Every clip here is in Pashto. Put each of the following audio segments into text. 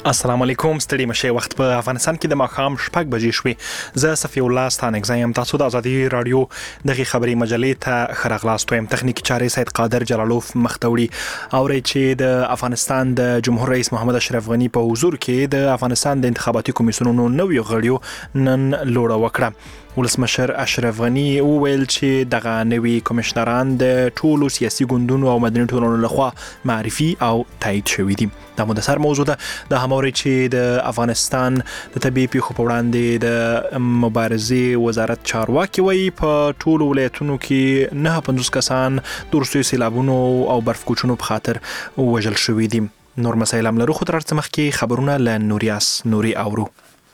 السلام علیکم. ستړي مشه وخت په افغانستان کې د ماښام 6 بجې شوې. زه صفی الله ستانک زایم. تاسو د ازادي رادیو دغه خبري مجلې ته خرغلاست وایم. تخنیکی چارې سید قادر جلالوف مختوړي اوري چې د افغانستان د جمهور رئیس محمد اشرف غنی په حضور کې د افغانستان د انتخاباتي کمیسیونونو نویو غړیو نن لوړه وکړه. ولسمشر اشرف غنی وویل چې دغه نوي کمشنران د ټولو سیاسي ګوندونو او مدني ټولنو لخوا معرفي او تایید شوي دي. دا مدثر موضوع ده. د هموري چې د افغانستان د طبيعي پیښو په وړاندې د مبارزې وزارت چارواکي وایي په ټولو ولایتونو کې 950 کسان د وروستیو سیلابونو او برفکوچونو په خاطر وژل شوي دي. نور مسایل هم لرو، خو تر څه مخکې خبرونه له نوریاس نوري اورو.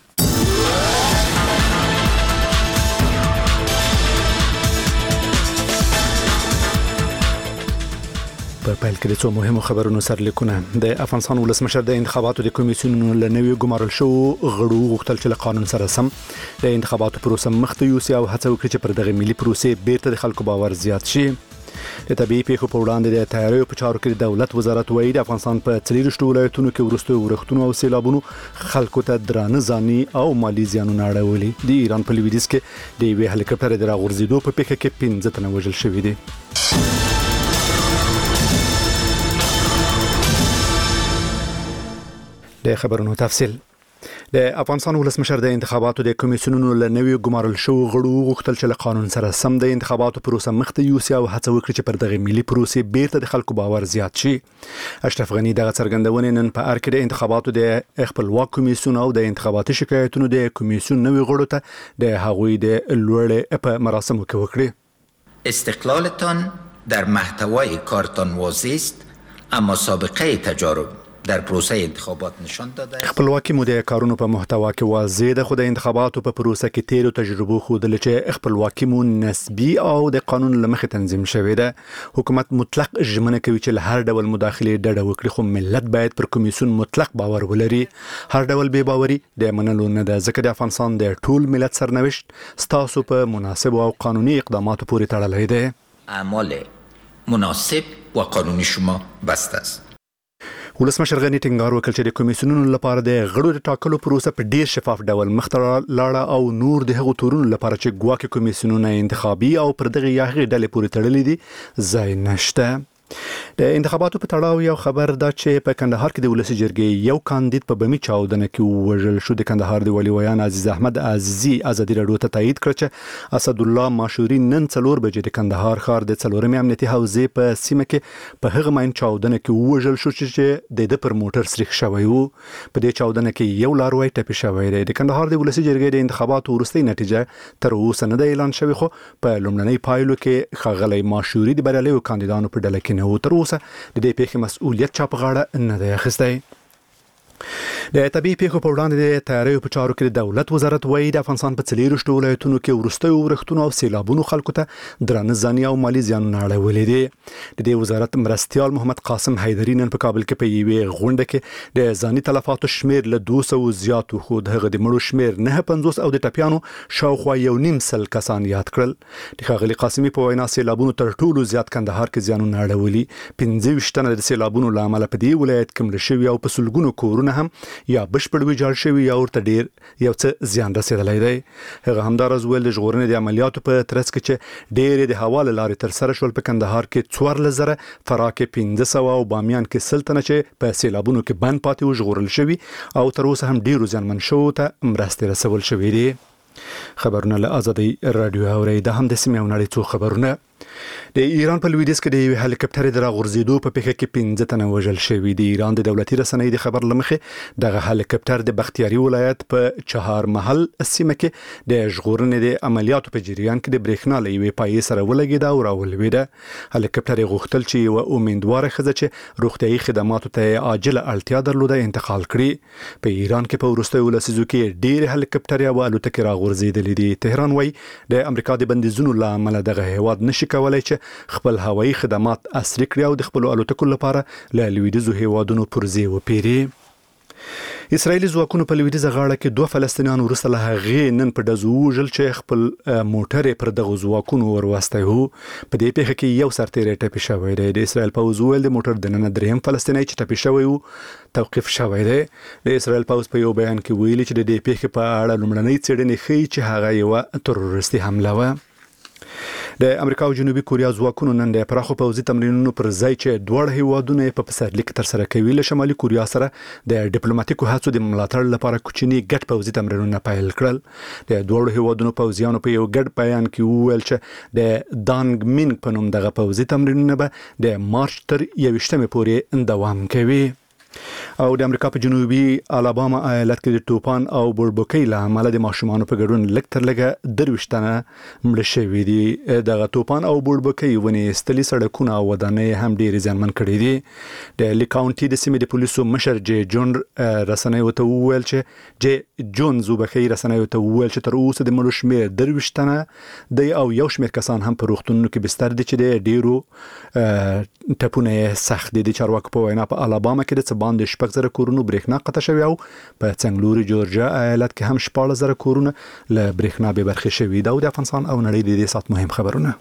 په پیل کې د څو مهمو خبرونو سرلیکونه. د افغانستان ولسمشر د انتخاباتو د کمیسیونونو له نوي ګمارل شو غړو غوښتل چې له قانون سره سم د انتخاباتو پروسه مخته یوسي او هڅه وکړي چې پر دغه ملي پروسې بیرته د خلکو باور زیات شي. د طبيعي پیښو په وړاندې د تیاریو په چارو کې د دولت وزارت وایي د افغانستان په 43 ولایتونو کې وروستیو ورښتونو او سیلابونو خلکو ته درانه ځاني او مالي زیانونه اړولي. د ایران په لویدیځ کې د یوې هلیکاپټر د راغورځېدو په پیښه کې 15 تنه وژل شوي دي. د خبرونو تفصیل. د افغانستان ولسمشر د انتخاباتو د کمیسیونونو له نوي ګمارل شو غړو غوښتل چې له قانون سره سم د انتخاباتو پروسه مخته یوسي او هڅه وکړي چې پر دغه ملي پروسې بیرته د خلکو باور زیات شي. اشرف غنی دغه څرګندونې نن په ارکه د انتخاباتو د خپلواک کمیسیون او د انتخاباتي شکایتونو د کمیسیون نوي غړو ته د هغوی د لوړې په مراسمو کې وکړي. استقلالتان در محتوای کارتان واضح است، اما سابقه تجارب در پروسه انتخابات نشان داده است. خپلواکي مو د کارونو په محتوا کې واضح ده، خو د انتخاباتو په پروسه کې تیرو تجربو ښودل چې خپلواکي مو نسبي او د قانون له مخې تنظیم شوې ده. حکومت مطلق ژمنه کوي چې له هر ډول مداخله ډډه وکړي، خو ملت باید پر کمیسیون مطلق باور ولري. هر ډول بې باوري د منلو نه ده، ځکه د افغانستان د ټول ملت سرنوشت ستاسو په مناسب او قانوني اقداماتو پورې تړلی دی. اعمال مناسب و قانوني شما بسته است. ولسمشر غنی ټینګار وکړ چې د کمیسیونونو لپاره د غړو د ټاکلو پروسه په ډیر شفاف ډول مخته لاړه او نور د هغو تورونو لپاره چې ګواکې کمیسیونونه انتخابي او پر دغه یاغي ډلې پورې تړلې دي ځای نشته. د انتخاباتو په تړاو یو خبر دا چې په کندهار کې د ولسی جرګې یو کاندید په بمی چاودنه کې وژل شو. د کندهار د ولی ویان عزیز احمد عزیزی ازادي رادیو ته تایید کړ چې اسد الله ماشوري نن 4 بجې د کندهار ښار د 4مې امنیتي حوزې په سیمه کې په هغه ماین چاودنه کې وژل شو چې د پر موټر سریښ شوی وو. په دې چاودنه کې یو لاروی ټپي شوی دی. د کندهار د ولسی جرګې د انتخاباتو وروستۍ نتیجه تر اوسه نه ده اعلان شوی، خو په لومړنۍ پایلو کې ښاغلی ماشوري د بریالیو کاندیدانو په ډله کې او تر اوسه د دې پیښې مسؤلیت چا په غاړه نه دی اخیستی. د طبيعي پیښو په وړاندې د تیاریو په چارو کې د دولت وزارت وایي د افغانستان په 43 ولایتونو کې وروستیو ورښتونو او سیلابونو خلکو ته درانه ځاني او مالي زیانونه اړولي دي. د دې وزارت مرستیال محمد قاسم حیدري نن په کابل کې په یوې غونډه کې د ځاني تلفاتو شمیر له 200 زیات خو دغه د مړو شمیر 950 او د ټپیانو شاوخوا 1.5 کسان یاد کړل. د ښاغلي قاسمي په وینا سیلابونو تر ټولو زیات کندهار کې زیانونه اړولي. 25 تنه د سیلابونو له امله په دې ولایت کې مړه شوي او په سلګونو کورونه هم یا بشپړ ویجاړ شوی یا ورته ډیر یو څه زیان رسیدلی دی. هغه همدارز ویل د ژغورنې د عملیاتو په ترڅ کې چې ډېرې د هوا له لارې تر سره شول. په کندهار کې 14,000، فراه کې 1500 او بامیان کې 100 تنه چې په سیلابونو کې بند پاتې و ژغورل شوي او تر اوسه هم ډیرو زیانمن شوو ته مرستې رسول شوي دي. خبرونه له ازادي رادیو اوري. د هم د سیمې او نړۍ څو خبرونه. د ایران په لویدیځ کې د یوې هلیکاپټر د راغورځېدو په پیښه کې 15 تنه وژل شوي دي. ایران د دولتي رسنۍ د خبر لمخې دغه هلیکاپټر د بختیاري ولایت په چهار محل سیمه کې د ژغورنې د عملیاتو په جریان کې د برېښنا له یوې پایې سره ولګېده او راولوېده. هلیکاپټر غوښتل چې یوه امیندواره ښځه چې روغتیايي خدماتو ته عاجله اړتیا درلوده انتقال کړي. په ایران کې په وروستیو لسیزو کې ډېرې هلیکاپټرې او الوتکې راغورځېدلې دي. تهران وایي د امریکا د بندیزونو له امله دغه هیواد نشي کولای چې خپل هوایي خدمات عصري کړي او د خپل الوتکو لپاره له لویدیځو هیوادونو پرزې وپیري. اسرایلی ځواکونو په لویدیځه غاړه کې 2 فلسطینیان وروسته له هغې نن په ډزو وژل چې خپل موټر پر دغه ځواکونو وروسته هو په دې پیښه کې یو سرتیری ټپي شوی دی. د اسرایل پوځ ویل د موټر د نن دریم فلسطینی چې ټپي شوی وو توقیف شوی دی. د اسرایل پوځ په یو بیان کې ویلي چې د دې پیښې په اړه لومړنۍ څېړنې ښیي چې هغه یو تروریستي حمله وه. د امریکا او جنوبي کوریا ځواکونو نن د پراخو پوځي تمرینونو پر ځای چې دوه هیوادونه په پسرلي کې تر سره کوي له شمالي کوریا سره د ډیپلوماټیکو هڅو د ملاتړ لپاره کوچني ګډ پوځي تمرینونه پیل کړل. د دوه هیوادونو پوځیانو په یو ګډ بیان کې وویل چې د دانګ مینګ په نوم دغه پوځي تمرینونه به د مارچ تر 21 پورې دوام کوي. او د امریکا په جنوبي الاباما ایالت کې د توپان او بوربکۍ له امله د ماشومانو په ګډون لږ تر لږه 23 تنه مړه شوي دي. دغه توپان او بوربکۍ ونې ستلي سړکونه او ودانۍ هم ډېرې زیانمن کړي دي. د لی کاونټي د سیمې د پولیسو مشر جی جون رسنیو ته وویل چې جی جون زوبخي رسنیو ته وویل چې تر اوسه د مړو شمېر 23 تنه دی او یو شمېر کسان هم په روغتونونو کې بستر دي چې د ډېرو ټپونه سخت دي. د چارواکو په وینا په الاباما کې د باندې 6,000 کورونو برېښنا قطع شوی او په څنګلوري جورجیا ایالت کې هم 14,000 کورونه له برېښنا بې برخې شوي. دا د افغانستان او نړۍ د دې سات مهم خبرونه.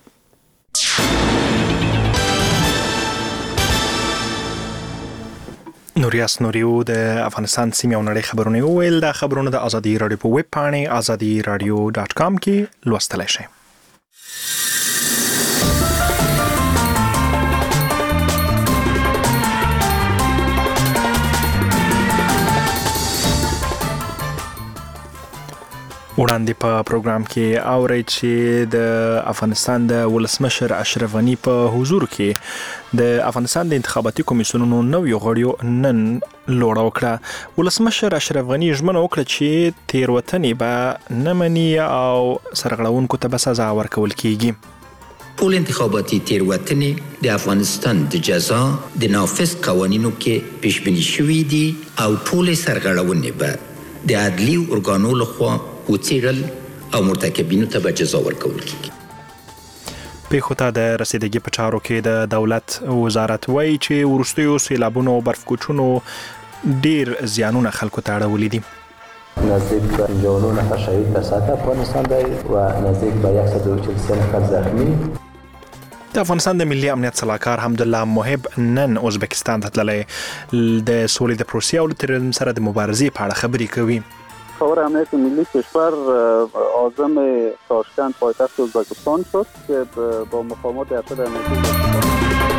نوریاس نوریو د افغانستان سیمې او نړۍ خبرونه ویل. د خبرونه د ازادي رادیو په ویب پاڼې azadiradio.com کې لوستلای شئ. وړاندې په پروګرام کې اورئ چې د افغانستان د ولسمشر اشرف غنی په حضور کې د افغانستان د انتخاباتي کمیسیونونو نویو غړیو نن لوړه وکړه. ولسمشر اشرف غنی ژمنه وکړه چې تېروتنې به نه مني او سرغړونکو ته به سزا ورکول کیږي. ټول انتخاباتي تېروتنې د افغانستان د جزا د نافذ قوانینو کې پیش بینی شوي دي او ټول سرغړونې به د عدلي ارګانو لخوا وڅېړل او مرتکبینو ته به جزا ورکول کیږي. پیښو ته د رسیدګۍ په چارو کې د دولت وزارت وایي چې وروستیو سیلابونو او برفکوچونو ډیر زیانونه خلکو ته اړولي دي. نزدیک به 59 نفر شهید در سطح افغانستان دی و نزدیک به 143 نفر زخمی. د افغانستان د ملي امنیت صلاحکار حمدالله محب نن ازبکستان ته تللی د سولې د پروسې او تروریزم سره د مبارزې په اړه خبرې کوي. خبر امنیت ملی کشور عازم تاشکند پایتخت ازبکستان شد که با مقامات ارشد امنیتی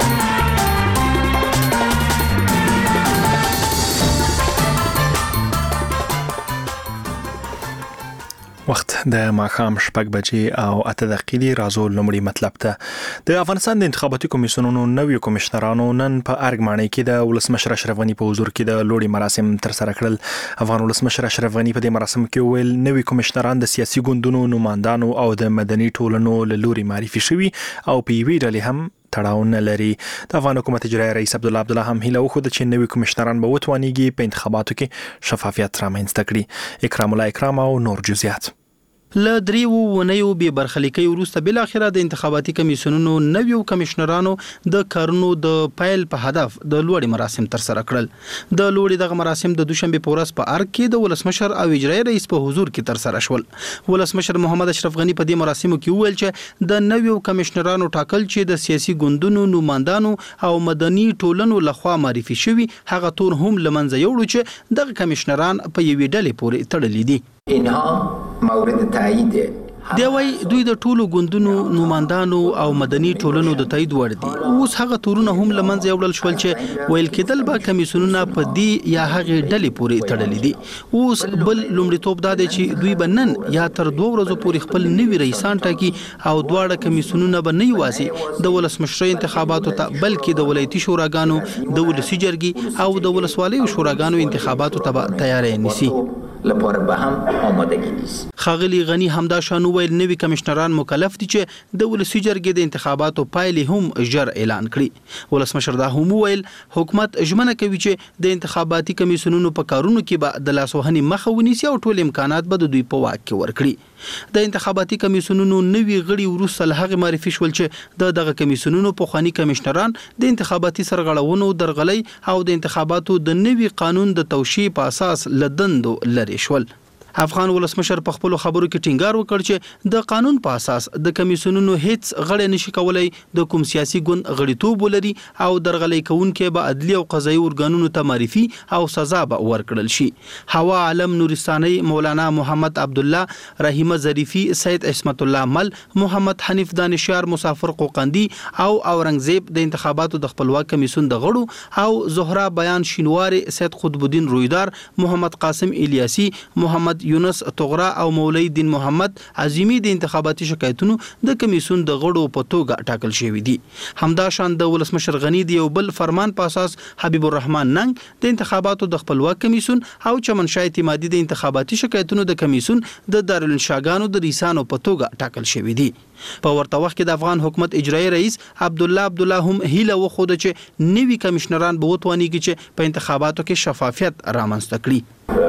وخت د ماښام 6 بجې او 8 دقیقې راځو لومړی مطلب ته. د افغانستان د انتخاباتي کمیسیونونو نویو کمشنرانو نن په ارګ کې د ولسمشر اشرف غنی په حضور کې د لوړي مراسم تر سره کړل. افغان ولسمشر اشرف غنی په دې مراسم کې ویل نوي کمشنران د سیاسي ګوندونو نمائندانو او د مدني ټولنو له لوري معرفي شوي او په یوې ډلې هم تړاو نه لري. د افغان حکومت اجرایي رئیس عبدالله هم هیله وکړه چې نوي کمشنران به وتوانیږي په انتخاباتو کې شفافیت رامنځته کړي. اکرام الله اکرام او نور جزئیات. له دریو ونیو به برخلیکي وروسته بل اخره د انتخاباتي کمیسیونونو نویو کمشنرانو د کارونو د پایل په هدف د لوړي مراسم تر سره کړل. د لوړي دغه مراسم د دوشنبه په ورځ په ارګ کې د ولسمشر او اجرایي رئیس په حضور کې تر سره شول. ولسمشر محمد اشرف غنی په دې مراسمو کې وویل چې د نویو کمشنرانو ټاکل چې د سیاسي ګوندونو نمائندانو او مدني ټولنو لخوا معرفي شوي هغه تور هم لمنځه یوړو چې دغه کمشنران په یوې ډلې پورې تړلي دي. اینها مورد تایید دی وای دوی د ټولو ګوندونو نمائندانو او مدني ټولنو د تایید وړ دي. اوس هغه تورونه هم لمنځه یوړل شول چې ویل کېدل به کمیسیونونه په دې یا هغه ډلې پورې تړلي دي. اوس بل لومړیتوب دا دی چې دوی به نن یا تر 2 ورځې پورې خپل نوي رئیسان ټاکي او دواړه کمیسیونونه به نه یوازې د ولسمشر انتخاباتو ته بلکې د ولایتي شوراګانو د ولسي جرګې او د ولسوالیو شوراګانو انتخاباتو ته تیاری نیسي. لپاره به هم آمادگی نیست. ښاغلي غني همدا شان ویل نوي کمشنران مکلف دي چې د ولسي جرګې د انتخاباتو پایلې هم ژر اعلان کړي. ولسمشر دا هم ویل حکومت ژمنه کوي چې د انتخاباتي کمیسیونونو په کارونو کې به د لاسوهنې مخه ونیسي او ټول امکانات به د دوی په واک کې ورکړي. د انتخاباتي کمیسیونونو نوي غړي وروسته له هغې معرفي شول چې دغه کمیسیونونو پخواني کمشنران د انتخاباتي سرغړونو درغلۍ او د انتخاباتو د نوي قانون د توشیح په اساس له دندو لرې شول. افغان ولسمشر په خپل خبرو کې ټینګار وکړ چې د قانون په اساس د کمیسیونونو هیڅ غړی نشي کولای د کوم سیاسي ګوند غړیتوب ولري او درغلۍ کوونکي به عدلي او قضایي ارګانونو ته معرفي او سزا به ورکړل شي. هوا عالم نورستاني، مولانا محمد عبد الله، رحیمه ظریفی، سید عصمت الله مل، محمد حنیف دانشیار، مسافر قوقندی او اورنګزیب د انتخاباتو د خپلواک کمیسیون د غړو او زهرا بیان شینواری، سید قطب الدین رویدار، محمد قاسم الیاسی، محمد یونس طغرا او مولوی دین محمد عظیمی د انتخاباتي شکایتونو د کمیسیون د غړو په توګه ټاکل شوی دي. همدا شان د ولسمشر غنی دی یو بل فرمان په اساس حبیب الرحمن ننګ د انتخاباتو د خپلواک کمیسیون او چمنشاه اعتمادي د انتخاباتي شکایتونو د کمیسیون د دارالانشاګانو د ریسانو په توګه ټاکل شوی دي. په ورته وخت کې د افغان حکومت اجرایی رئیس عبد الله هم هیله وخوده چې نوي کمشنران به وتوانیږي چې په انتخاباتو کې شفافیت رامنځته کړي.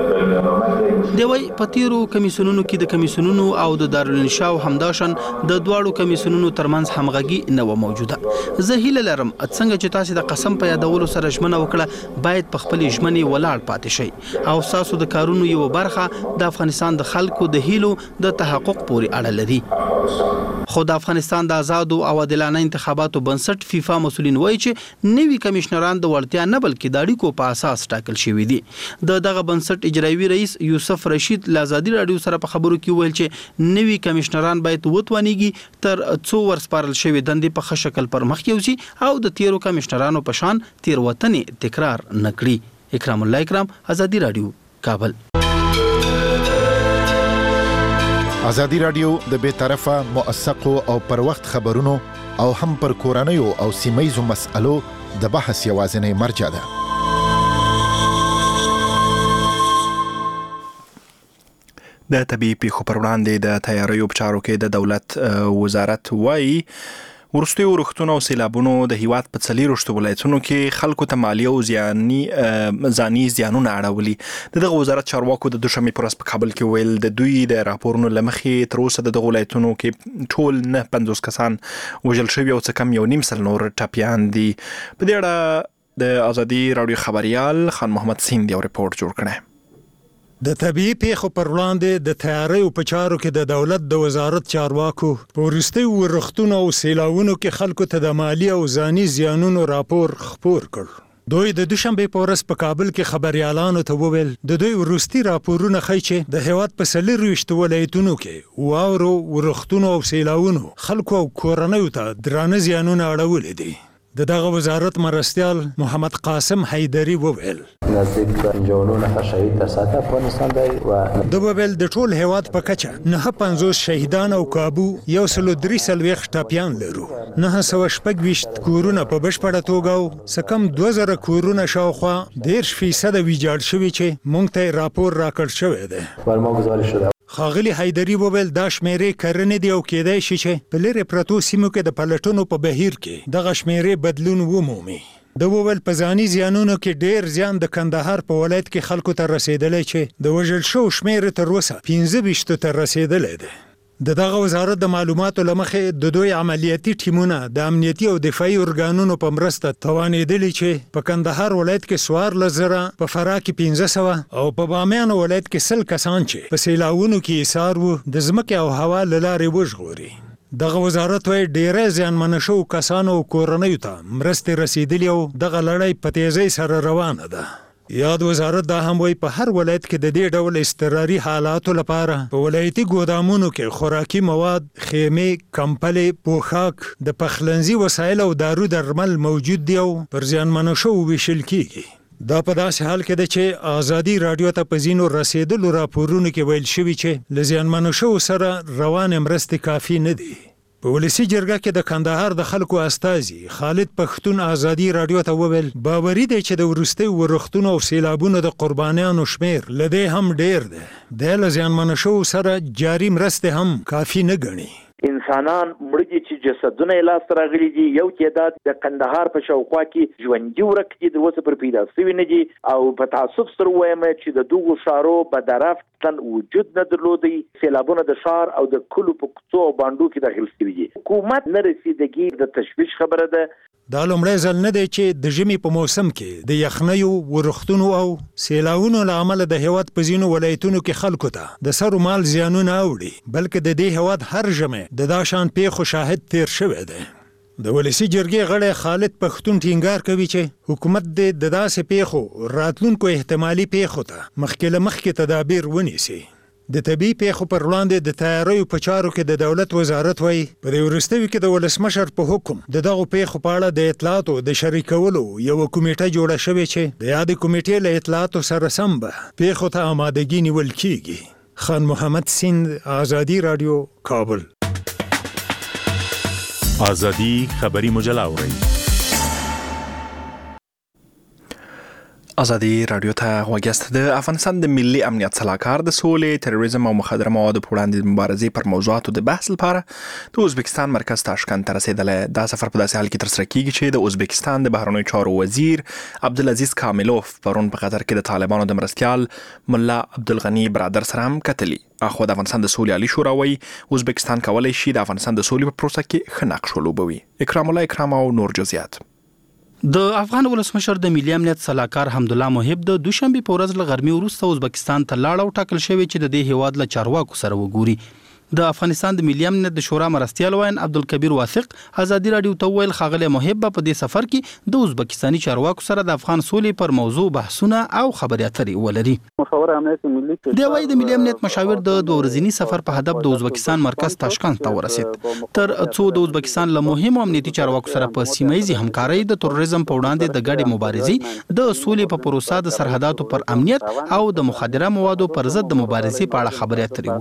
دی وای په تیرو کمیسیونونو کې د کمیسیونونو او د دارالانشاء همداشن د دواړو کمیسیونونو ترمنځ همغږي نه و موجوده. زه هیله لرم څنګه چې تاسو د قسم په یادولو سره ژمنه وکړه باید په خپل ژمنې ولاړ پاتې شئ او تاسو د کارونو یو برخه د افغانستان د خلکو د هیلو د تحقق پورې اړه لري. خو د افغانستان د آزاد او عادلانه انتخاباتو بنسټ فیفا مسولین وایي چې نوي کمشنران د وړتیا نه بلکې د اړیکو په اساس ټاکل شوي دي. دغه بنسټ اجرایی رئیس یوسف رشید له ازادي رادیو سره په خبرو کې ویل چې نوي کمشنران باید وتوانیږي تر څو ورسپارل شوی دندې په ښه شکل پر مخ یوسي او د تیرو کمشنرانو په شان تیروتنې تکرار نه کړي. اکرام الله اکرام، ازادي رادیو، کابل. ازادي رادیو د بې طرفه، موثقو او پر وخت خبرونو او هم پر کورنیو او سیمه‌یزو مسألو د بحث یوازینی مرجع ده. د طبي پیښو پر وړاندې د تیاریو په چارو کې د دولت وزارت وایي ورستیو روغتونو او سیلابونو د هیواد په 40 ولایتونو کې خلکو ته مالی او ځاني زیانونه اړولي. دغه وزارت چارواکو د دوشنبه پر ورځ په کابل کې ویل د دوی د راپورونو لمخې تر اوسه د ولایتونو کې ټول نه 50 کسان وژل شوي او څه کم 1.5 نور ټپیان دي. په دې اړه د ازادي رادیو خبريال خان محمد سیند یو ریپورت جوړ کړی. د طبيعي پیښو پر وړاندې د تیاریو په چارو کې د دولت د وزارت چارواکو په وروستیو ورښتونو او سیلاونو کې خلکو ته د مالی او ځاني زیانونو راپور خپور کړ. دوی د دوشنبه په ورځ په کابل کې خبريالانو ته وویل د دوی وروستي راپورونه ښیي چې د هیواد په 40 ولایتونو کې واورو ورښتونو او سیلاونو خلکو او کورنیو ته درانه زیانونه اړولې دي. دغه وزارت مرستیال محمد قاسم حیدری وویل نزدیک 59 شهید در سطح افغانستان دی و د وویل د ټول هیواد په کچه 950 شهیدان او کابو 133 ټپیان لرو. 926 کورونه په بشپړه توګه او سکم 2000 کورونه شاوخوا 10% ویجاړ شوي چې مونږ ته راپور راکړ شوی دی. بر ما گزارش شده خاغلی حیدری وویل دا شمیرې کرنې دی او کېدای شي چې په لرې پرتو سیمو کې د پلټنو په بهیر کې دغه شمیرې بدلون ومومي. د وویل په ځاني زیانونو کې ډیر زیان د کندهار په ولایت کې خلکو ته رسیدلی چې د وژل شو شمیر تر اوسه 15 ته رسیدلی دی. دغه وزارت د معلوماتو لمخې د دوی عملیاتي ټیمونه د امنیتي او دفاعي ارګانونو په مرسته توانېدلي چې په کندهار ولایت کې 14,000، په فراه کې 1500 او په بامیان ولایت کې 100 کسان چې په سیلاونو کې ایثار وو د ځمکې او هوا له لارې وژغوري. دغه وزارت وایي ډیری زیانمن شوو کسانو او کورنیو ته مرستې رسیدلي او دغه لړۍ په تیزۍ سره روانه ده. یاد وزارت دا هم وایي په هر ولایت کې د دې ډول اضطراري حالاتو لپاره په ولایتي ګودامونو کې خوراکي مواد، خیمې، کمپلې، پوښاک، د پخلنځي وسایل او دارو درمل موجود دي او پر زیانمنو شوو ویشل کیږي. دا په داسې حال کې ده چې ازادي رادیو ته په ځینو رسیدلو راپورونو کې ویل شوي چې له زیانمنو شوو سره روانې مرستې کافي نه دي. په ولسی جرګه کې د کندهار د خلکو استازي خالد پښتون ازادي رادیو ته وویل باوري دی چې د ورستي ورختونو او سیلابونو د قربانیانو شمیر لدی هم ډیر دی د لزیانمن شو سره جاری مرسته هم کافی نه ګڼي انسانان مړدي چې جسدونه لاس راغلي دي یو تعداد د کندهار په شاوخوا کې ژوندۍ ورک دي د وسه پر پیدا شوی نه دي او په تعصب سره وایم چې د دوغو شارو بدرفت تن وجود نه درلودي سیلابونه د شار او د کلو په کوڅو او باندو کې داخل شوی دي حکومت نه رسیدګي د تشویش خبره ده دا لومړی ځل نه دی چې د ژمي په موسم کې د یخنیو ورختونو او سیلاونو له امله د هیواد په ځینو ولایتونو کې خلکو ته د سر مال زیانونه اوړي بلکې د دې هیواد هر ژمي د داشان پیښو شاهد تیر شوی دی د ولسی جرګې غړی خالد پښتون ټینګار کوي چې حکومت د داسې پیښو راتلونکو احتمالي پیښو ته مخکې تدابیر ونیسي د طبي پیښو پر وړاندې د تیاریو په چارو کې د دولت وزارت وایي په دې وروستیو کې د ولسمشر په حکم د دغو پیښو په اړه د اطلاعاتو د شریکولو یو کمیټه جوړه شوې چې د یادې کمیټې له اطلاعاتو سره سم به پیښو ته آمادګي نیول کیږي خان محمد سیند آزادی رادیو کابل آزادی خبری مجله اورئ ازادي رادیو ته غوږیاست د افغانستان د ملي امنیت صلاحکار د سولې تروریزم او مخدره موادو په وړاندې د مبارزې پر موضوعاتو د بحث لپاره د ازبکستان مرکز تاشکند ته رسیدلی دا سفر په داسې حال کې ترسره کیږي چې د ازبکستان د بهرنیو چارو وزیر عبدالعزیز کاملوف پرون په قطر کې د طالبانو د مرستیال ملا عبدالغني برادر سره هم کتلي اخو د افغانستان د سولې عالی شورا وایي ازبکستان کولی شي د افغانستان د سولې په پروسه کې ښه نقش ولوبوي اکرام الله اکرام او نور جزئیات د افغان ولسمشر د ملي امنیت صلاحکار حمدالله محب د دوشنبه په ورځ له غرمې وروسته ازبکستان ته لاړ او ټاکل شوی چې د دې هیواد له چارواکو سره وګوري د افغانستان د ملي امنیت د شورا مرستیال وین عبدالکبیر واثق ازادي رادیو ته ویل خاغله محب په دې سفر کې د ازبکستاني چارواکو سره د افغان سولې پر موضوع بحثونه او خبرې اترې ولري مشاور امنیت ملي د وای د ملي امنیت مشاور د دوه ورځني سفر په هدف د ازبکستان مرکز تاشکند ته ورسید تر څو د ازبکستان له مهمو امنیتي چارواکو سره په سیمایي همکارۍ د تروریزم په وړاندې د ګډې مبارزې د سولې په پروسه د سرحداتو پر امنیت او د مخدره موادو پر ضد د مبارزې په اړه خبرې اترې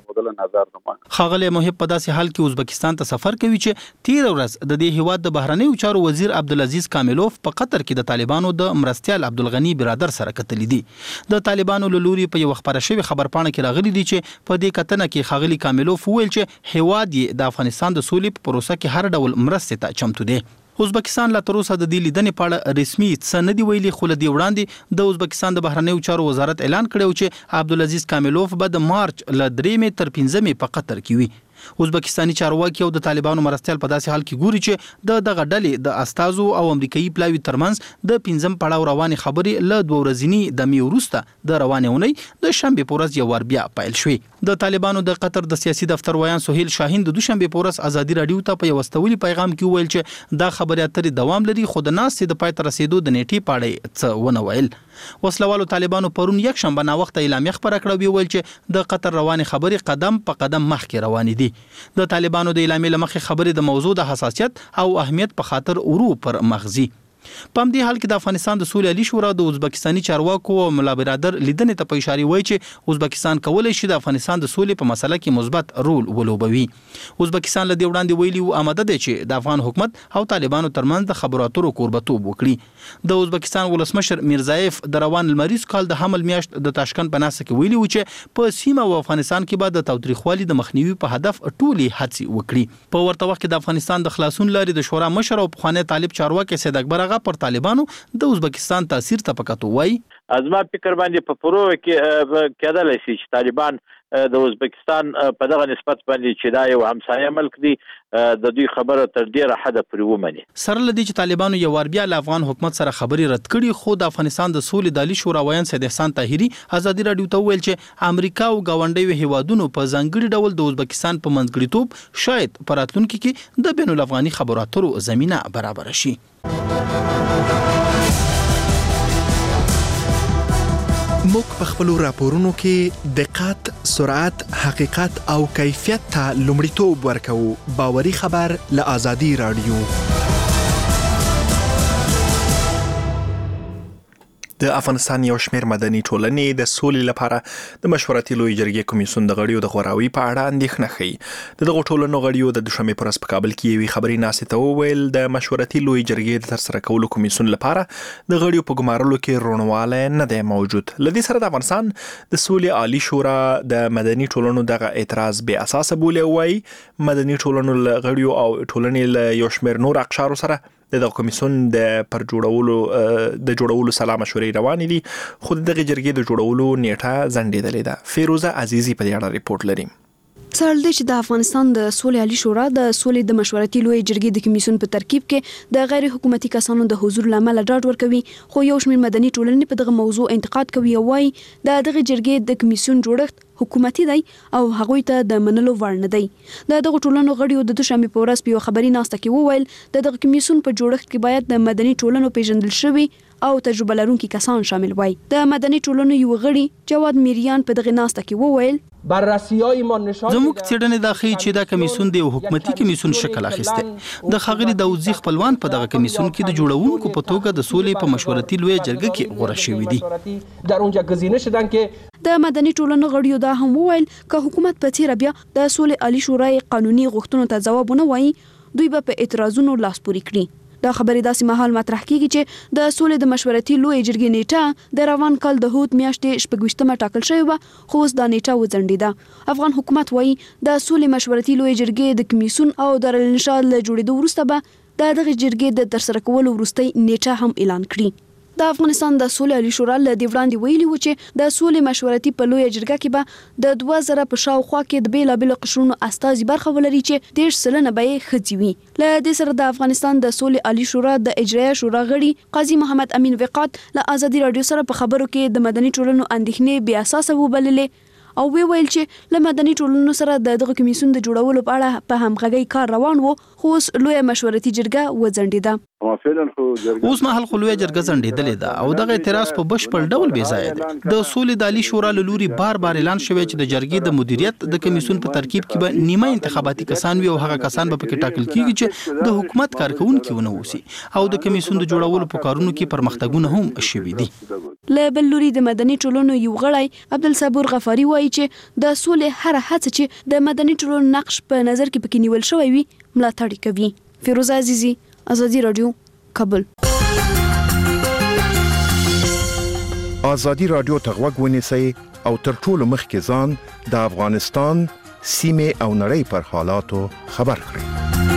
وکړي خاغله محب په داسې حال کې ازبکستان ته سفر کوي چې تیر ورځ د دې هیواد د بهرنیو چارو وزیر عبدالعزیز کاملوف په قطر کې د طالبانو د مرستیال عبدالغني برادر سره کتلې دي د طالبانو له لوري په یو خبره شوی خبرپاڼه کې راغلي دي چې په دې کتنه کې خاغلی کاملوف ویل چې هیواد یې د افغانستان د سولې په پروسه کې هر ډول مرستې ته چمتو دی ازبکستان لا تر اوسه د دې لیدنې په اړه رسمي څه نه دی ویلي خو له دې وړاندې د ازبکستان د بهرنیو چارو وزارت اعلان کړی چې عبدالعزیز کاملوف به د مارچ له 3 تر 15 په قطر کې وي ازبکستاني چارواکي او د طالبانو مرستیال په داسې حال کې ګوري چې د دغه ډلې د استازو او امریکایي پلاوي ترمنځ د 15 پړاو رواني خبرې له دوه ورځنی د میورسته د روانې اونۍ د شنبه په ورځ یو ور بیا پیل شوې د طالبانو د قطر د سیاسي دفتر ویان سهیل شاهین د دوشنبه په ورځ ازادي رادیو ته په یو استولي پیغام کې ویل چې دا خبرې اترې دوام لري خو د ناس د پای تر رسیدو د نیټې پاړې څه ونه ویل وسلوالو طالبانو پرون یک شنبه نا وخت اعلامیه خبره کړو ویل چې د قطر رواني خبرې قدم په قدم مخکې روانې دي د طالبانو د اعلامیې لمخې خبرې د موضوع د حساسیت او اهمیت په خاطر ورو پر مغزي په دې حال کې د افغانستان د سولې عالی شورا د ازبکستاني چارواکو او ملا برادر لیدنې ته په اشاره وایي چې ازبکستان کولای شي د افغانستان د سولې په مسله کې مثبت رول ولوبوي ازبکستان له دې وړاندې ویلي او آماده دی چې د افغان حکومت او طالبانو ترمنځ د خبرو اترو کوربتوب وکړي د ازبکستان ولسمشر میرزایف د روان المریز کال د حمل میاشت د تاشکند په ناسه کې ویلي و چې په سیمه او افغانستان کې به د تاوتریخوالي د مخنیوي په هدف ټولي هڅې وکړي په ورته وخت کې د افغانستان د خلاصون لاري د شورا مشر او پخوانی طالب چارواکي سید اکبر اغا پر طالبانو د ازبکستان تاثیر ته پکاتو وای ازما فکر باندې په پرو کې کېدل شي چې طالبان د ازبکستان په دغه نسبت باندې چې دا یو همسایه ملک دی د دوی خبره تر ډیره حد پورې ومني سره لدی چې طالبانو یو ور بیا له افغان حکومت سره خبري رد کړي خو د افغانستان د سولې د عالی شورا ویان سید احسان طاهری ازادي رادیو ته ویل چې امریکا او گاونډي هیوادونو په ځانګړي ډول د ازبکستان په منځګړیتوب شاید پراتلونکو کې د بین الافغاني خبرو اترو زمينه برابر شي موږ په خپل راپورونو کې دقت، سرعت، حقیقت او کیفیت ته لومړیتوب ورکوو. باوري خبر له آزادي رادیو. د افغانستان یو شمېر مدني ټولنې د سولې لپاره د مشورتي لوی جرګې کمیسیون د غړیو د غوراوي په اړه اندېښنه ښيي. دغه ټولنو غړیو د دوشنبې پر ورځ په کابل کې یوې خبري ناستې ته وویل د مشورتي لوی جرګې د ترسره کولو کمیسیون لپاره د غړیو په ګمارلو کې روڼوالی نه دی موجود. له دې سره د افغانستان د سولې عالی شورا د مدني ټولنو دغه اعتراض بې اساسه بولي او وايي مدني ټولنو غړیو او ټولنې له یو شمېر نور اقشارو سره د کمیسیون د جوړولو سلا مشورې روانې دي، خو دغه جرګې د جوړولو نیټه ځنډېدلې ده. فیروزه عزیزی په دې اړه ریپورت لري. سره د چې د افغانستان د سولې عالی شورا د سولې د مشورتي لوی جرګې د کمیسیون په ترکیب کې د غیر حکومتي کسانو د حضور لامل ډاډ ورکوي، خو یو شمېر مدني ټولنې په دغه موضوع انتقاد کوي او وايي د دغه جرګې د کمیسیون جوړښت حکومتي دی او هغوی ته د منلو وړ نه دی. دغه ټولنو غړیو د دوشنبې په ورځ په یو خبري ناسته کې وویل دغه کمیسیون په جوړښت کې باید د مدني ټولنو پیژندل شوی او تجربه لرونکي کسان شامل وای. د مدني ټولنو یو غړي جواد میریان په دغه ناسته کې وویل زموږ څېړنې دا ښیي چې دا کمیسیون د یو حکومتي کمیسیون شکل اخیسته. د ښاغلي داودزي خپلوان په دغه کمیسیون کې د جوړونکو په توګه د سولې په مشورتي لوی جرګه کې غوره شوي دي. د مدني ټولنو غړیو دا هم وویل که حکومت په تیر بیا د سولې عالی شورای قانوني غوښتنو ته ځواب ونه وایي دوی به په اعتراضونو لاس پوري کړي. دا خبرې داسې مهال مطرح کیږي چې د سولې د مشورتي لوی جرګې نیټه د روان کال د هوت میاشتې 26مه ټاکل شوې و، خو اوس دا نیټه وځنډېده. افغان حکومت وایي د سولې مشورتي لوی جرګې د کمیسیون او دارالانشا له جوړېدو وروسته به دغه جرګې د ترسره کولو وروستۍ نیټه هم اعلان کړي. د افغانستان د سولې عالی شورا له دې وړاندې ویلي و چې د سولې مشورتي په لوی جرګه کې به د 2000 په شاوخوا کې د بیلابېلو قشرونو استازي برخه ولري چې 13% به یې ښځې وي. له دې سره د افغانستان د سولې عالی شورا د اجرایه شورا غړي قاضي محمد امین وقات له ازادي رادیو سره په خبرو کې د مدني ټولنو اندېښنې بې اساسه وبللې او ویل چې له مدني ټولنو سره دغه کمیسیون د جوړولو په اړه په همغږۍ کار روان وو، خو اوس لوی مشورتي جرګه وځنډېده. اوس مهال خو لوی جرګه ځنډېدلې ده او دغه اعتراض په بشپړ ډول بې ځایه دی. د سولې د عالی شورا له لوري بار اعلان شوی چې د جرګې د مدیریت د کمیسیون په ترکیب کې به نیمه انتخاباتي کسان وي او هغه کسان به پکې ټاکل کیږي چې د حکومت کارکونکي ونه اوسي او د کمیسیون د جوړولو په کارونو کې پرمختګونه هم شوي دي. له بل لوري د مدني ټولنو یو غړی عبدالصبور غفاری وایي چې د سولې هر هڅه چې د مدني ټولنو نقش په نظر کې پکې نیول شوی وي ملاتړ کوي. فیروزه عزیزی، ازادي رادیو، کابل. ازادي رادیو ته غوږ ونیسئ او تر ټولو مخکې ځان د افغانستان سیمې او نړۍ پر حالاتو خبر کړئ.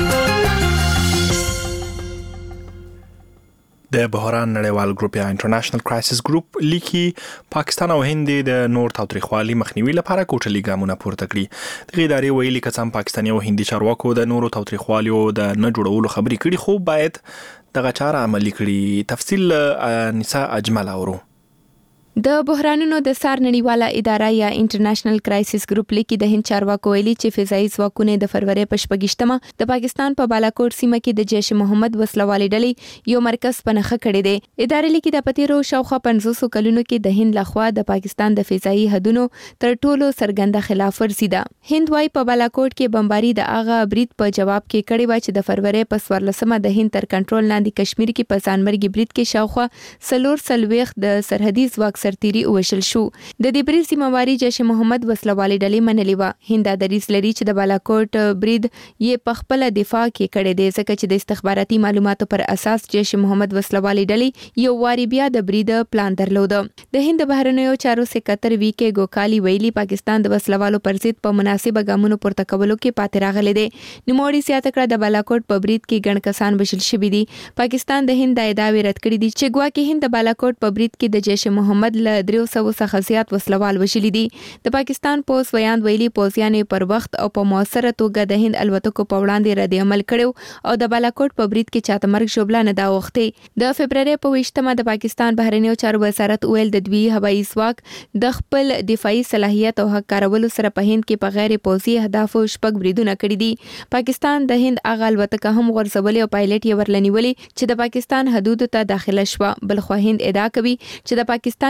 د بحران نړیوال ګروپ یا انټرنیشنل کرایسس ګروپ لیکي پاکستان او هند د نور تاوتریخوالي مخنیوي لپاره کوټلي ګامونه پورته کړي. دغه ادارې ویلي که څم پاکستاني او هندي چارواکو د نورو تاوتریخوالي د نه جوړولو خبرې کړي خو باید دغه چاره عملي کړي. تفصیل نساء اجمل اورو. د بحرانونو د سار نړیواله اداره یا انټرنیشنل کرایسس ګروپ لیکي د هند چارواکو ویلي چې فضایي ځواکونه د فروری په 28مه د پاکستان په بالاکوټ سیمه کې د جیش محمد وسلوالې ډلې یو مرکز په نخښه کړی دی. ادارې لیکي د پتیرو شاوخوا 500 کلونو کې د هند لخوا د پاکستان د فضایي حدودو تر ټولو څرګنده خلاف ورزي ده. هند وايي په بالاکوټ کې بمباري د اغه برید په جواب کې کړی و چې د فروری په 14مه د هند تر کنټرول لاندې کشمیر کې په ځانمرګي برید کې شاوخوا 4 د سرحدي ځواک سرتيري وشل شو. د دې برید ذمہواری جیش محمد وسلوالې ډلې منلې و. هند دریس لري چې د بالاکوټ برید یې په خپل دفاع کې کړی دی ځکه چې د استخباراتي معلوماتو پر اساس جیش محمد وسلوالې ډلې یو واری بیا د برید پلان درلود. د هند بهرنیو چارو سکرټر وی کې ګوکالي ویلي پاکستان د وسلوالو پر ضد په مناسبه ګامونو پورته کولو کې پاتې راغلی دی. نوموړي زیاته کړه د بالاکوټ په برید کې ګڼ کسان وژل شوي دي. پاکستان د هند د ادعاوې رد کړې دي چې ګواکې هند د بالاکوټ په برید کې د جیش محمد له 300 څخه زیات وسلوال وژلي دي. د پاکستان پولیس ویاند ویلي پوځیانو پر وخت او په موثره توګه د هند الوتکو په وړاندې رد عمل کړو او د بالاکوټ په برید کې چاته مرګ ژوبله نه دا وخته. د فبرवरी په 28مه د پاکستان بهرنیو چارو وزارت ویل د دوی هوایي ځواک د خپل دفاعي صلاحیت او حق کارولو سره په هند کې په غیر پوځي اهدافو شپږ بریدونه کړي دي. پاکستان د هند اغه الوتکه هم غورځولې او پایلټ یې ورلنیولې چې د پاکستان حدودو ته داخله شوه. بلخو هند ادعا کوي چې د پاکستان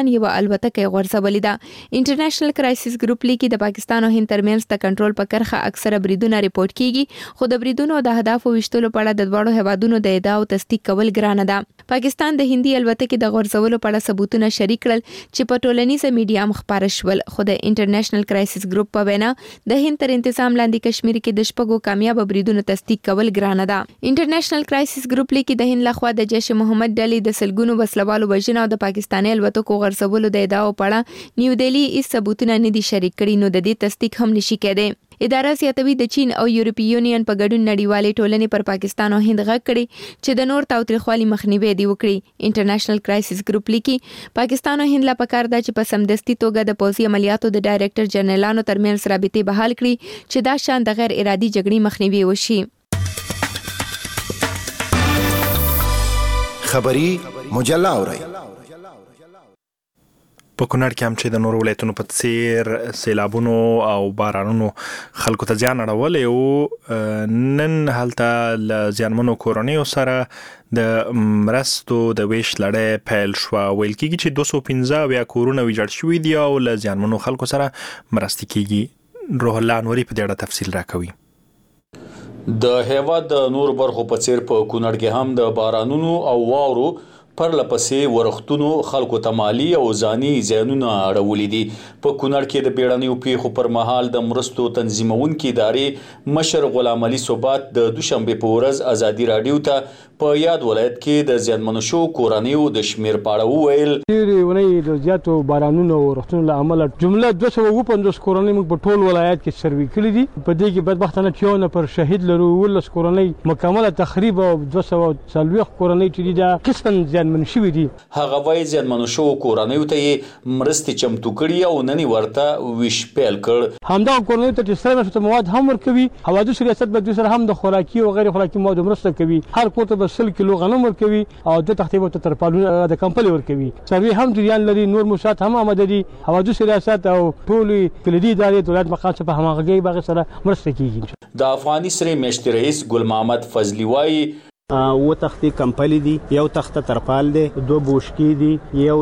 پاکستان یو الوتکه غورځولې ده. انټرنیشنل کرایسس ګروپ لیکي د پاکستان او هند ترمنځ د کنټرول په کرخه اکثره بریدونه ریپورت کیږي، خو د بریدونو د اهدافو وشتلو په اړه د دواړو هیوادونو د ادعاو تصدیق کول ګرانه ده. پاکستان د هندي الوتکې د غورځولو په اړه ثبوتونه شریک کړل چې په ټولنیزه میډیا هم خبره شول، خو د انټرنیشنل کرایسس ګروپ په وینا د هند تر انتظام لاندې کشمیر کې د شپږو کامیاب بریدونو تصدیق کول ګرانه ده. انټرنیشنل کرایسس ګروپ لیکي د هند لخوا د جیش محمد ډلې د سلګونو وسلوالو وژنه او د پاکستاني الوتکو غورځولو د ادعاو په اړه نیو دهلی هیڅ ثبوتونه نه دي شریک کړي، نو د دې تصدیق هم نشي کېدی. اداره زیاتوي د چین او یورپی یونین په ګډون نړیوالې ټولنې پر پاکستان او هند غږ کړي چې د نور تاوتریخوالي مخنیوي دی وکړي. انټرنیشنل کرایسس ګروپ لیکي پاکستان او هند لا پکار ده چې په سمدستي توګه د پوځي عملیاتو د ډایریکټر جنرالانو ترمنځ رابطې بحال کړي چې دا شان د غیر ارادي جګړې مخنیوي وشي. خبری مجله اورئ. په کونړ کې هم چې د نورو ولایتونو په څیر سیلابونو او بارانونو خلکو ته زیان اړولی و، نن هلته له زیانمنو کورنیو سره د مرستو د ویش لړۍ پیل شوه. ویل کېږي چې 215 کورونه ویجاړ شوي دي او له زیانمنو خلکو سره مرستې کېږي. روح الله انوري په دې اړه تفصیل راکوي. د هیواد د نور برخو په څیر په کونړ کې هم د بارانونو او واورو پر لپسې ورختونو خلکو ته مالی او ځاني زیانونه اړولې دي. په کونړ کې د بیړنیو پیښو پر مهال د مرستو تنظیمونکو ادارې مشر غلام علي صوبات د دوشنبه په ورځ ازادي رادیو ته په یاد ولایت کې د زیانمنو شو کورنیو د شمیر پاړه وویل. ډېرې ونې د زیاتو بارانونو او ورختونو له امله جمله 250 کورنۍ موږ په ټول ولایت کې سروي کړي دي. په دې کې بدبختانه چې یو نفر شهید لرو، 19 کورنۍ مکمله تخریب او 240 کورنۍ چې دي دا قسم زیانمن شوي دي. هغه وایي زیانمنو شو کورنیو ته یې مرستې چمتو کړي او نن ورته ویش پیل کړ. همدغه کورنیو ته چې سره مشته مواد هم ورکوي، حوادث ریاست به دوی سره هم د خوراکي او غیر خوراکي مواد مرسته کوي. هر کور ته 100 کیلو غنم ورکوي او د تختې ته ترپالونه د کمپلي ورکوي. سروي هم جریان لري، نور موسسات هم آماده دي. حوادث ریاست او ټول کلیدي ادارې د ولایت مقام څخه په همغږي باغ سره مرسته کیږي. د افغاني سره میشت رئیس ګل محمد فضلی وایي و تختې کمپلي دي، یو تخته ترپال دی، 2 بوشکی دي، یو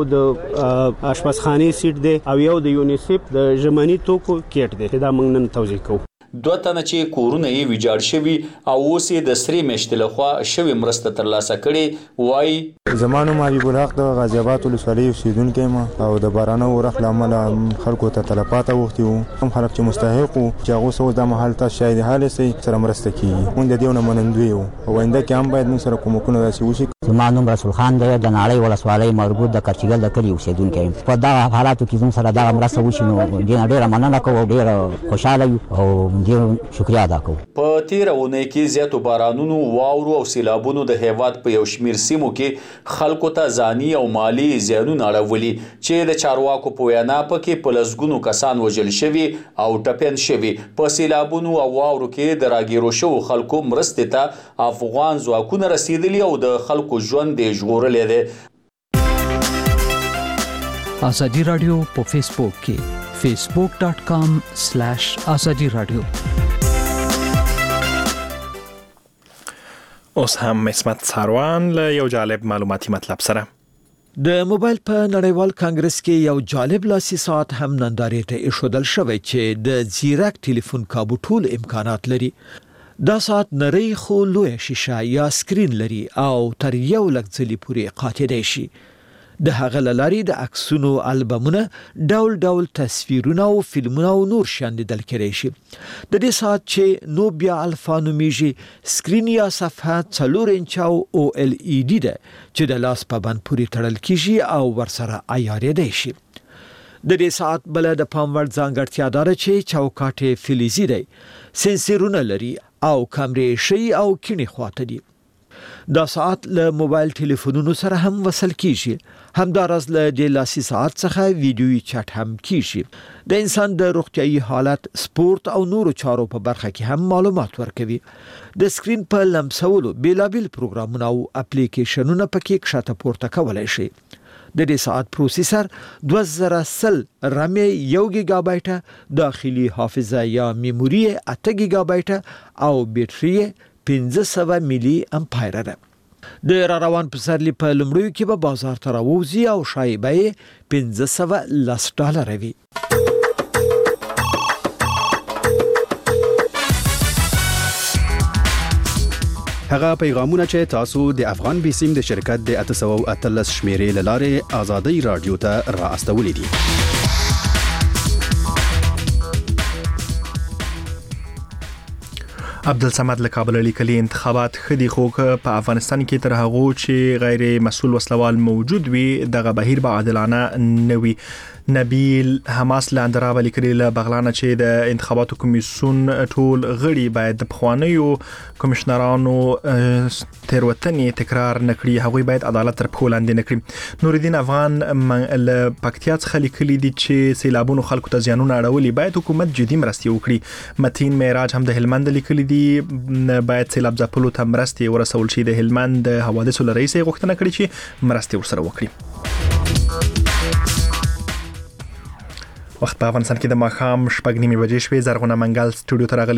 د آشپزخانه سیټ دی او یو د یونیسف د ژمنی توکو کیټ دی. دا موږ نن توضیح کوو. 2 تنه چې کورونه یې ویجاړ شوي او اوس یې د سری میشت لخوا شوي مرسته ترلاسه کړي. وایي زمانو مالی بلاغ د غازی آباد ولسوالۍ اوسیدونکی ما او د بارانو ورخ له امله خلکو ته تلفات اوښتي وو. هم خلک چې مستحق وو چې هغوی سره اوس دا مهال تاسو شاید حال سي سره مرسته کیږي. موږ د دې نه منندوی یو او آینده کې هم باید موږ سره کومکونه داسې وشي. زما نوم رسول خان دی، د ناړۍ ولسوالۍ مربوط د کرچګل د کلي اوسیدونکی یم. په دغه حالاتو کې زموږ سره دغه مرسته وشي نو دې ډېره مننه کوو او ډېره خوشحاله یو او ډېر شکریه ادا کوو. په تیر اونۍ کې زیاتو بارانونو، واورو او سیلابونو د هیواد په یو شمیر سیمو کې خلکو ته ځاني او مالی زیانونه اړولي چې د چارواکو په وینا پکې په لسګونو کسان وژل شوي او ټپیان شوي. په سیلابونو او واورو کې د راګیرو شوو خلکو مرستې ته افغان ځواکونه رسیدلي او د خلکو ژوند یې ژغورلی دی. ازادي رادیو په فیسبوک کې facebook.com/ازادي رادیو. اوس هم اسمت ساروان له یو جالب معلوماتي مطلب سره. د موبایل په نړیوال کانګرس کې یو جالب لاسي ساعت هم نندارې ته ایښودل شوی چې د زیرک ټلیفون کابو ټول امکانات لري. دا ساعت نری خو لوی شیشه یا سکرین لري او تر 1 لک ځلې پورې قاطېدای شي. د هغه لاري د عکسونو البمونه، ډول ډول تصویرونه او فلمونه او نور شیان لیدل کېدای شي. د دې ساعت چې نوبیا الفا نومیږي سکرین یا صفحه 4 انچ او OLED ده چې د لاس په بند پورې تړل کیږي او ورسره عیارېدای شي. د دې ساعت بل د پام وړ ځانګړتیا ده چې چوکاټ فلزي دی، سنسرونه لري او کیمرې شي او کینی خواته دي. دا ساعت له موبایل ټلیفونونو سره هم وصل کیږي. همدارس له د لاسي ساعت څخه ویډیوي چټ هم کیږي. د انسان د روغتیايي حالت، سپورت او نورو چارو په برخه کې هم معلومات ورکوي. د سکرین په لمسولو بیلابیل پروګرامونه او اپلیکیشنونه پکې کښته پورته کولای شي. د دې ساعت پروسیسر 2000 رام 1 گیگا بایټ، داخلي حافظه یا میموري 8 گیگا بایټ او بیټري 500 ملي امپیر ده. د روان پسرلی په لومړیو کې به بازار ته راوځي او شایبه $1510 وي. هغه پیغامونه چې تاسو د افغان بیسیم د شرکت د 813 شمیرې لاره آزادۍ رادیو ته را استولې دي. عبدالصمد له کابل لیکلي انتخابات خدي خو په افغانستان کې تر هغه چې غیر مسؤل وسلوال موجود وي دغه بهیر به عادلانه نه وي. نبیل حماس لاندرا لیکلي له بغلانه چې د انتخاباتو کمیسیون ټول غړي باید د پخوانیو کمشنرانو تیروتنې تکرار نکړي هغوی باید عدالت تر پښو لاندې نکړي. نور الدین افغان له پکتیا څخه لیکلي دي چې سیلابونو خلکو ته زیانونه اړولي باید حکومت جدي مرستې وکړي. متین معراج هم د هلمند لیکلي دي باید سیلاب ځپلو ته مرستې ورسول شي. د هلمند حوادثو له رئیس غوښتنه کړې چې مرستې ورسره وکړي. وخت په افغانستان کې د ماښام 6:30 بجې شوې. زرغونه منګل سټوډیو ته راغلي